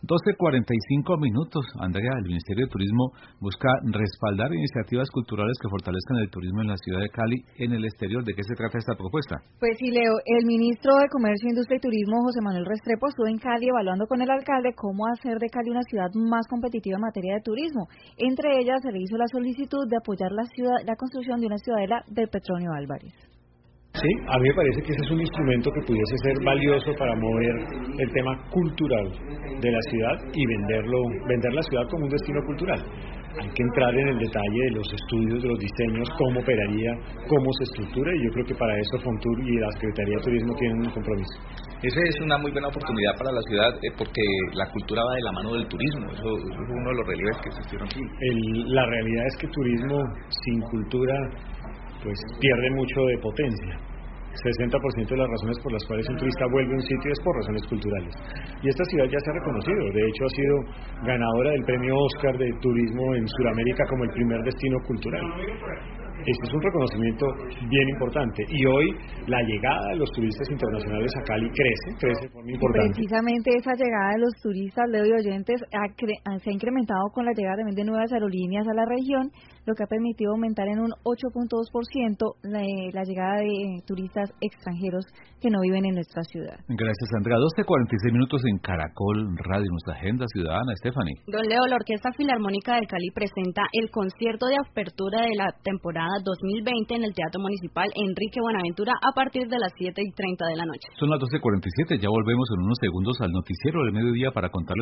12:45. Andrea, el Ministerio de Turismo busca respaldar iniciativas culturales que fortalezcan el turismo en la ciudad de Cali en el exterior. ¿De qué se trata esta propuesta? Pues sí, Leo, el ministro de Comercio, Industria y Turismo, José Manuel Restrepo, estuvo en Cali evaluando con el alcalde cómo hacer de Cali una ciudad más competitiva en materia de turismo. Entre ellas, se le hizo la solicitud de apoyar la construcción de una ciudadela del Petronio Álvarez. Sí, a mí me parece que ese es un instrumento que pudiese ser valioso para mover el tema cultural de la ciudad y vender la ciudad como un destino cultural. Hay que entrar en el detalle de los estudios, de los diseños, cómo operaría, cómo se estructura, y yo creo que para eso Fontur y la Secretaría de Turismo tienen un compromiso. Esa es una muy buena oportunidad para la ciudad porque la cultura va de la mano del turismo, eso es uno de los relieves que existieron aquí. La realidad es que turismo sin cultura pues pierde mucho de potencia. 60% de las razones por las cuales un turista vuelve a un sitio es por razones culturales. Y esta ciudad ya se ha reconocido, de hecho ha sido ganadora del premio Oscar de turismo en Sudamérica como el primer destino cultural. Este es un reconocimiento bien importante y hoy la llegada de los turistas internacionales a Cali crece de forma importante. Precisamente esa llegada de los turistas, Leo y oyentes, se ha incrementado con la llegada también de nuevas aerolíneas a la región, lo que ha permitido aumentar en un 8.2% la llegada de turistas extranjeros que no viven en nuestra ciudad. Gracias, Andrea. 12:46 en Caracol Radio, nuestra agenda ciudadana. Stephanie. Don Leo, la Orquesta Filarmónica de Cali presenta el concierto de apertura de la temporada 2020 en el Teatro Municipal Enrique Buenaventura a partir de las 7:30 de la noche. Son las 12:47, ya volvemos en unos segundos al noticiero del mediodía para contarles